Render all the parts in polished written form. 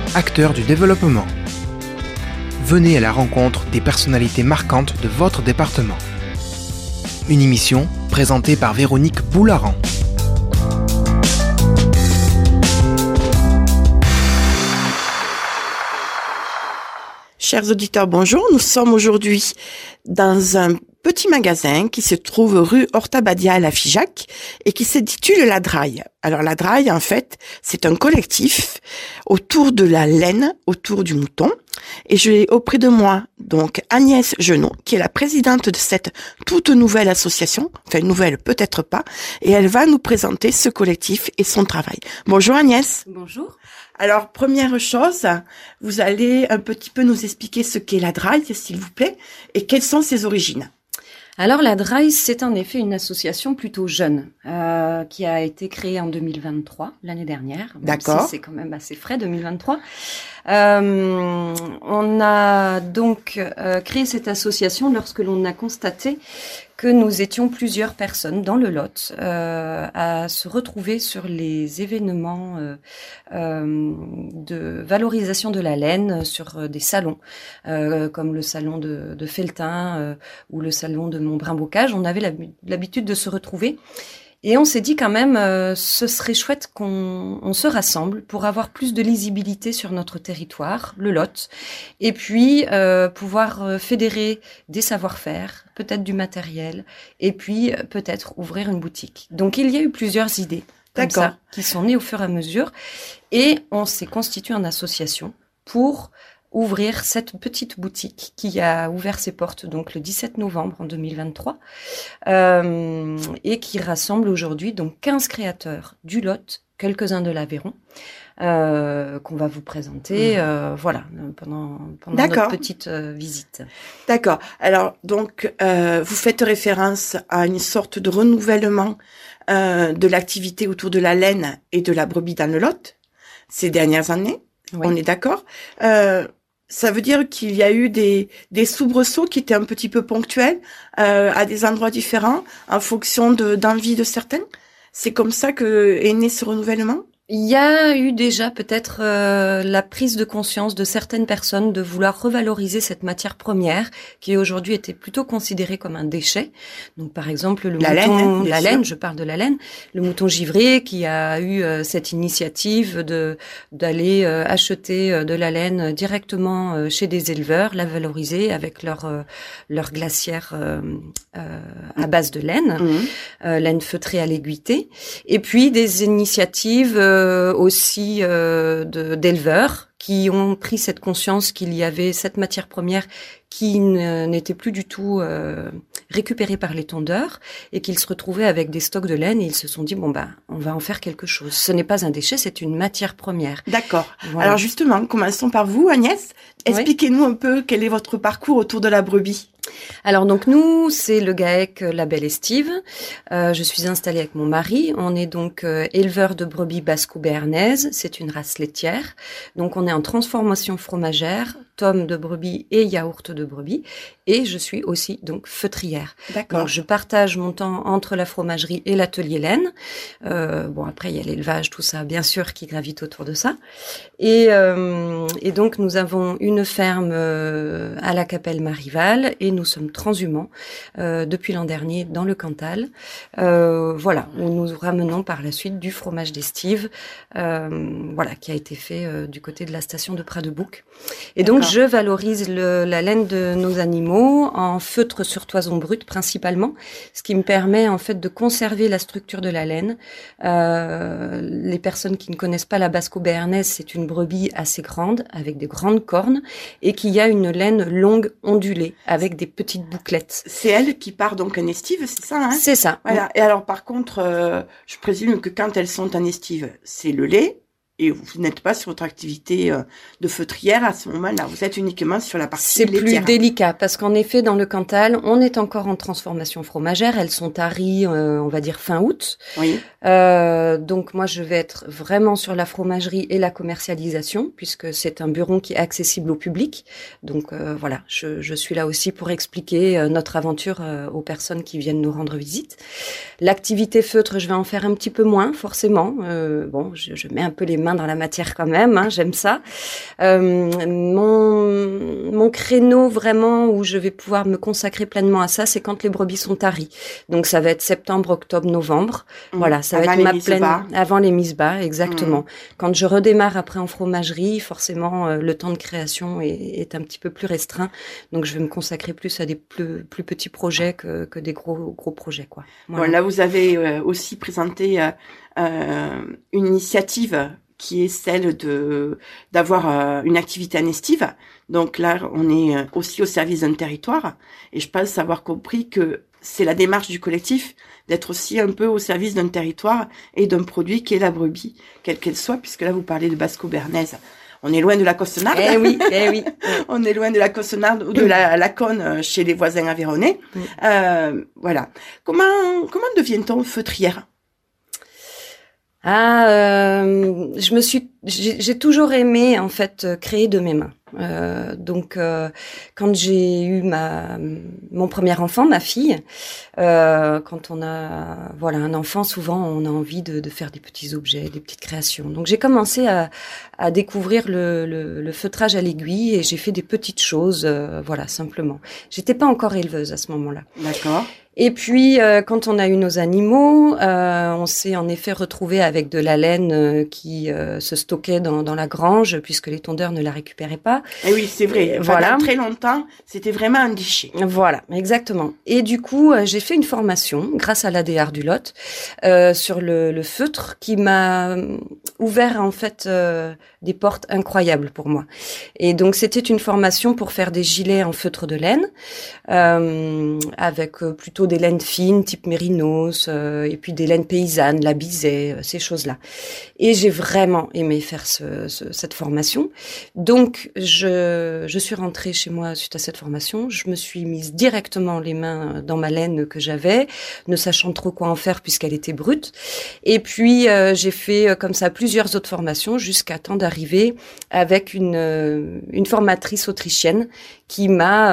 acteurs du développement. Venez à la rencontre des personnalités marquantes de votre département. Une émission présentée par Véronique Boularan. Chers auditeurs, bonjour. Nous sommes aujourd'hui dans un petit magasin qui se trouve rue Horta-Badia à la Figeac et qui s'intitule La Draille. Alors La Draille, en fait, c'est un collectif autour de la laine, autour du mouton. Et j'ai auprès de moi donc Agnès Genot, qui est la présidente de cette toute nouvelle association, enfin nouvelle peut-être pas, et elle va nous présenter ce collectif et son travail. Bonjour Agnès. Bonjour. Alors, première chose, vous allez un petit peu nous expliquer ce qu'est la Draille, s'il vous plaît, et quelles sont ses origines. Alors, la Draille, c'est en effet une association plutôt jeune, qui a été créée en 2023, l'année dernière. D'accord. Si c'est quand même assez frais, 2023. On a donc créé cette association lorsque l'on a constaté que nous étions plusieurs personnes dans le Lot à se retrouver sur les événements de valorisation de la laine sur des salons, comme le salon de Felletin ou le salon de Montbrun-Bocage. On avait l'habitude de se retrouver. Et on s'est dit quand même, ce serait chouette qu'on se rassemble pour avoir plus de lisibilité sur notre territoire, le Lot, et puis pouvoir fédérer des savoir-faire, peut-être du matériel, et puis peut-être ouvrir une boutique. Donc il y a eu plusieurs idées comme ça qui sont nées au fur et à mesure, et on s'est constitué en association pour ouvrir cette petite boutique qui a ouvert ses portes donc le 17 novembre en 2023 et qui rassemble aujourd'hui donc 15 créateurs du Lot, quelques-uns de l'Aveyron qu'on va vous présenter voilà pendant notre petite visite. D'accord. Alors donc vous faites référence à une sorte de renouvellement de l'activité autour de la laine et de la brebis dans le Lot ces dernières années. Oui. On est d'accord. Ça veut dire qu'il y a eu des soubresauts qui étaient un petit peu ponctuels à des endroits différents en fonction d'envie de certains. C'est comme ça que est né ce renouvellement? Il y a eu déjà peut-être la prise de conscience de certaines personnes de vouloir revaloriser cette matière première qui aujourd'hui était plutôt considérée comme un déchet. Donc par exemple le mouton, la laine, je parle de la laine, le mouton givré qui a eu cette initiative d'aller acheter de la laine directement chez des éleveurs, la valoriser avec leur glacière à base de laine, laine feutrée à l'aiguïté, et puis des initiatives aussi d'éleveurs qui ont pris cette conscience qu'il y avait cette matière première qui n'était plus du tout récupérée par les tondeurs et qu'ils se retrouvaient avec des stocks de laine et ils se sont dit on va en faire quelque chose. Ce n'est pas un déchet, c'est une matière première. D'accord. Voilà. Alors justement, commençons par vous Agnès. Expliquez-nous un peu quel est votre parcours autour de la brebis. Alors donc nous, c'est le GAEC La Belle Estive. Je suis installée avec mon mari. On est donc éleveur de brebis basco-béarnaise. C'est une race laitière. Donc on est en transformation fromagère, tome de brebis et yaourt de brebis. Et je suis aussi donc feutrière. D'accord. Donc je partage mon temps entre la fromagerie et l'atelier laine. Après il y a l'élevage, tout ça bien sûr qui gravite autour de ça. Et donc nous avons une ferme à la Capelle Marival et nous sommes transhumants depuis l'an dernier dans le Cantal. Où nous ramenons par la suite du fromage d'estive, qui a été fait du côté de la station de Pradebouc. Et donc je valorise la laine de nos animaux en feutre sur toison brute principalement, ce qui me permet en fait de conserver la structure de la laine. Les personnes qui ne connaissent pas la basco-béarnaise, c'est une brebis assez grande avec des grandes cornes et qui a une laine longue ondulée avec des petites bouclettes. C'est elle qui part donc en estive, c'est ça hein? C'est ça. Voilà. Et alors par contre, je présume que quand elles sont en estive, c'est le lait. Et vous n'êtes pas sur votre activité de feutrière à ce moment-là. Vous êtes uniquement sur la partie laitière. C'est plus délicat parce qu'en effet, dans le Cantal, on est encore en transformation fromagère. Elles sont taries, on va dire fin août. Oui. Donc moi, je vais être vraiment sur la fromagerie et la commercialisation puisque c'est un bureau qui est accessible au public. Donc je suis là aussi pour expliquer notre aventure aux personnes qui viennent nous rendre visite. L'activité feutre, je vais en faire un petit peu moins, forcément. Je mets un peu les mains mains dans la matière quand même, hein, j'aime ça. Mon créneau vraiment où je vais pouvoir me consacrer pleinement à ça, c'est quand les brebis sont taries. Donc ça va être septembre, octobre, novembre. Voilà, ça va être ma pleine avant les mises bas, exactement. Quand je redémarre après en fromagerie, forcément le temps de création est un petit peu plus restreint. Donc je vais me consacrer plus à des plus petits projets que des gros projets, quoi. Voilà. Bon, là vous avez aussi présenté une initiative qui est celle d'avoir une activité anestive. Donc là, on est aussi au service d'un territoire. Et je pense avoir compris que c'est la démarche du collectif d'être aussi un peu au service d'un territoire et d'un produit qui est la brebis, quelle qu'elle soit, puisque là, vous parlez de Basco-Bernaise. On est loin de la Cossenarde. Eh oui. On est loin de la Cossenarde ou de la Cône chez les voisins aveyronnais. Voilà. Comment devient-on feutrière? J'ai toujours aimé en fait créer de mes mains. Donc quand j'ai eu mon premier enfant, ma fille, quand on a un enfant, souvent on a envie de faire des petits objets, des petites créations. Donc j'ai commencé à découvrir le feutrage à l'aiguille et j'ai fait des petites choses, simplement. J'étais pas encore éleveuse à ce moment-là. D'accord. Et puis, quand on a eu nos animaux, on s'est en effet retrouvé avec de la laine qui se stockait dans la grange, puisque les tondeurs ne la récupéraient pas. Et oui, c'est vrai. Pendant très longtemps, c'était vraiment un déchet. Voilà, exactement. Et du coup, j'ai fait une formation, grâce à l'ADR du Lot, sur le feutre, qui m'a ouvert en fait des portes incroyables pour moi. Et donc, c'était une formation pour faire des gilets en feutre de laine, avec plutôt des laines fines, type mérinos, et puis des laines paysannes, la bisaie, ces choses-là. Et j'ai vraiment aimé faire cette formation. Donc, je suis rentrée chez moi suite à cette formation. Je me suis mise directement les mains dans ma laine que j'avais, ne sachant trop quoi en faire puisqu'elle était brute. Et puis, j'ai fait comme ça plusieurs autres formations jusqu'à temps d'arriver avec une formatrice autrichienne qui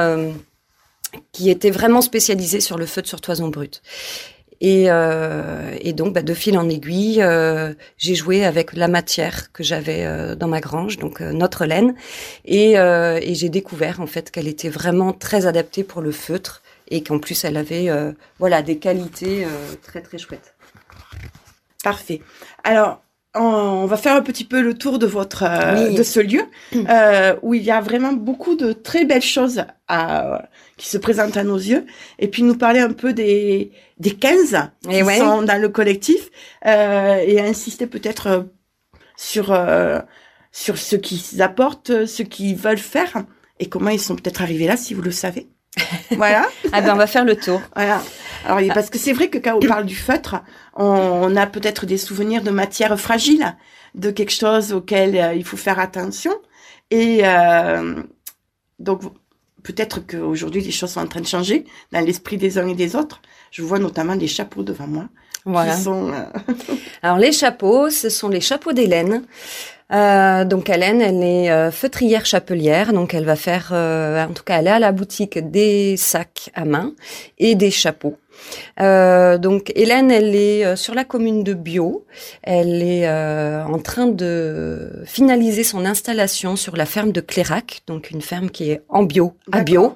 était vraiment spécialisée sur le feutre sur toison brute. Et donc, de fil en aiguille, j'ai joué avec la matière que j'avais dans ma grange, donc notre laine, et j'ai découvert en fait qu'elle était vraiment très adaptée pour le feutre et qu'en plus elle avait des qualités très très chouettes. Parfait. Alors, on va faire un petit peu le tour de de ce lieu où il y a vraiment beaucoup de très belles choses qui se présentent à nos yeux, et puis nous parler un peu des 15 qui sont dans le collectif et insister peut-être sur ce qu'ils apportent, ce qu'ils veulent faire et comment ils sont peut-être arrivés là, si vous le savez. Voilà. On va faire le tour. Voilà. Alors, parce que c'est vrai que quand on parle du feutre, on a peut-être des souvenirs de matière fragile, de quelque chose auquel il faut faire attention. Et donc, peut-être qu'aujourd'hui, les choses sont en train de changer dans l'esprit des uns et des autres. Je vois notamment des chapeaux devant moi. Voilà. Qui sont, Alors, les chapeaux, ce sont les chapeaux d'Hélène. Donc Hélène, elle est feutrière chapelière, donc elle va faire, en tout cas elle est à la boutique des sacs à main et des chapeaux. Donc Hélène, elle est sur la commune de Bio. Elle est en train de finaliser son installation sur la ferme de Clérac, donc une ferme qui est en bio, à bio.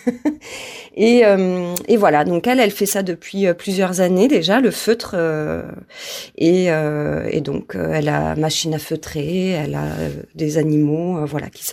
Et voilà, donc elle fait ça depuis plusieurs années déjà, le feutre, et donc elle a machine à feutrer, elle a des animaux,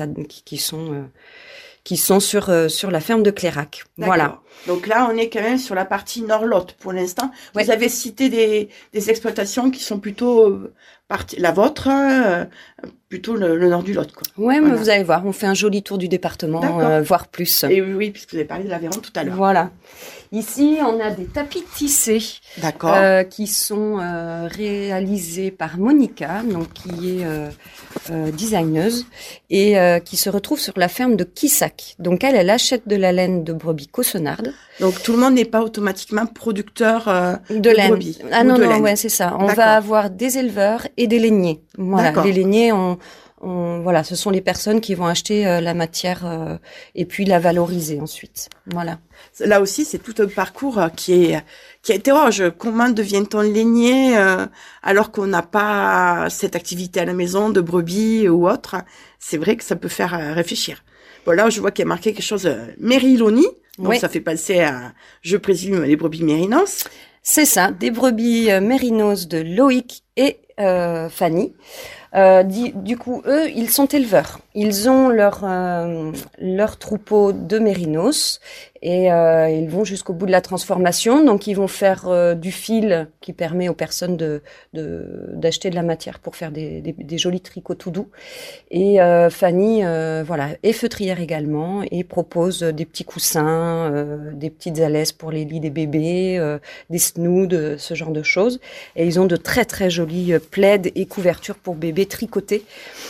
qui sont sur la ferme de Clérac. D'accord. Voilà. Donc là, on est quand même sur la partie nord-lot pour l'instant. Ouais. Vous avez cité des exploitations qui sont plutôt la vôtre, plutôt le nord du Lot, quoi. Ouais, mais vous allez voir, on fait un joli tour du département, voire plus. Et oui, puisque vous avez parlé de l'Aveyron tout à l'heure. Voilà. Ici, on a des tapis tissés, qui sont réalisés par Monica, donc qui est designeuse et qui se retrouve sur la ferme de Quissac. Donc elle achète de la laine de brebis Cossenarde. Donc tout le monde n'est pas automatiquement producteur de laine. Brebis. Ah non, ouais, c'est ça. On va avoir des éleveurs et des lainiers. Voilà, les lainiers, Voilà, ce sont les personnes qui vont acheter la matière et puis la valoriser ensuite. Voilà. Là aussi, c'est tout un parcours qui interroge. Comment devient-on lainier alors qu'on n'a pas cette activité à la maison de brebis ou autre? C'est vrai que ça peut faire réfléchir. Bon, là, je vois qu'il y a marqué quelque chose Mérilonie. Donc, ça fait penser à, je présume, les brebis mérinos. C'est ça, des brebis mérinos de Loïc et Fanny. Du coup, eux, ils sont éleveurs. Ils ont leur troupeau de mérinos et ils vont jusqu'au bout de la transformation. Donc, ils vont faire du fil qui permet aux personnes d'acheter de la matière pour faire des jolis tricots tout doux. Et Fanny, est feutrière également et propose des petits coussins, des petites alaises pour les lits des bébés, des snoods, ce genre de choses. Et ils ont de très très jolis plaids et couvertures pour bébés tricotés.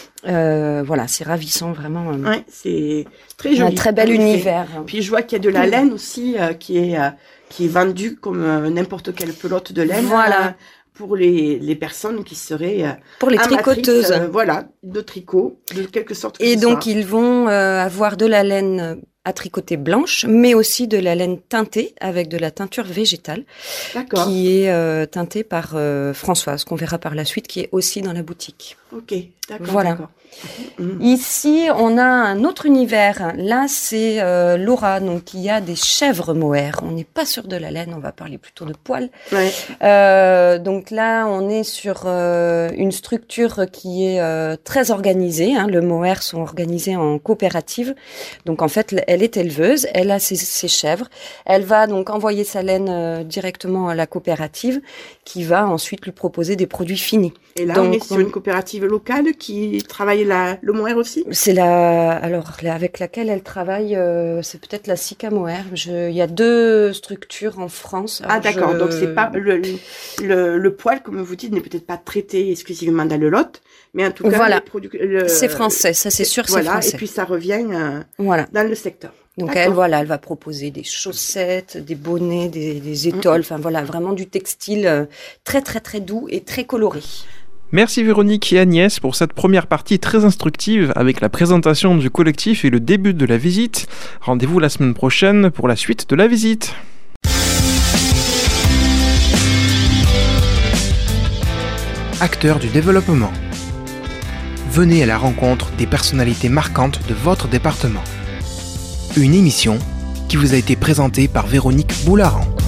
C'est ravissant vraiment. Ouais, c'est très joli. Un très bel univers. Puis je vois qu'il y a de la laine aussi qui est vendue comme n'importe quelle pelote de laine. Voilà. Pour les personnes qui seraient pour les tricoteuses. De tricot, de quelque sorte. Et donc ils vont avoir de la laine à tricoter blanche, mais aussi de la laine teintée avec de la teinture végétale, qui est teintée par Françoise, qu'on verra par la suite, qui est aussi dans la boutique. Ok, d'accord. Voilà. D'accord. Ici, on a un autre univers. Là, c'est Laura, donc il y a des chèvres mohair. On n'est pas sur de la laine, on va parler plutôt de poils. Ouais. Donc là, on est sur une structure qui est très organisée. Le mohair sont organisés en coopérative. Donc en fait, elle est éleveuse, elle a ses chèvres. Elle va donc envoyer sa laine directement à la coopérative, qui va ensuite lui proposer des produits finis. Et là, on est sur une coopérative locale qui travaille le mohair aussi. C'est avec laquelle elle travaille, c'est peut-être la Sika Mohair. Il y a 2 structures en France. Alors d'accord. Donc c'est pas le poil, comme vous dites, n'est peut-être pas traité exclusivement dans le Lot, mais en tout cas, voilà. C'est français, ça c'est sûr, c'est français. Et puis ça revient dans le secteur. Donc elle va proposer des chaussettes, des bonnets, des étoiles, vraiment du textile très très très doux et très coloré. Merci Véronique et Agnès pour cette première partie très instructive avec la présentation du collectif et le début de la visite. Rendez-vous la semaine prochaine pour la suite de la visite. Acteurs du développement. Venez à la rencontre des personnalités marquantes de votre département. Une émission qui vous a été présentée par Véronique Boularan.